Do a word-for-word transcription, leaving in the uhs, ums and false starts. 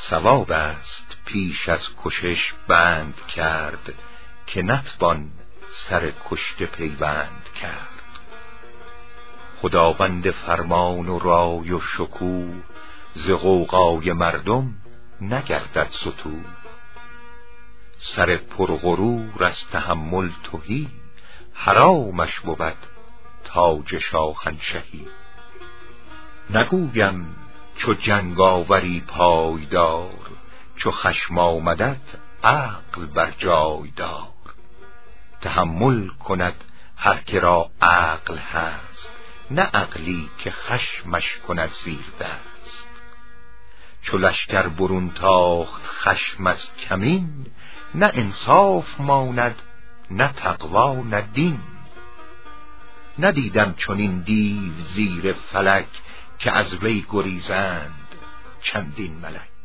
ثواب است پیش از کشش بند کرد، که نتوان سر کشته پیوند کرد. خداوند فرمان و رای و شکوه، ز غوغای مردم نگردد ستوه. سر پرغرور از تحمل تهی، حرامش بود تاج شاهنشهی. نگویم چو جنگ آوری پایدار، چو خشم آمدت عقل بر جای دار. تحمل کند هر که را عقل هست، نه عقلی که خشمش کند زیر دست. چو لشکر برون تاخت خشم از کمین، نه انصاف ماند نه تقوا نه دین. ندیدم چنین دیو زیر فلک، که از وی گریزند چندین ملک.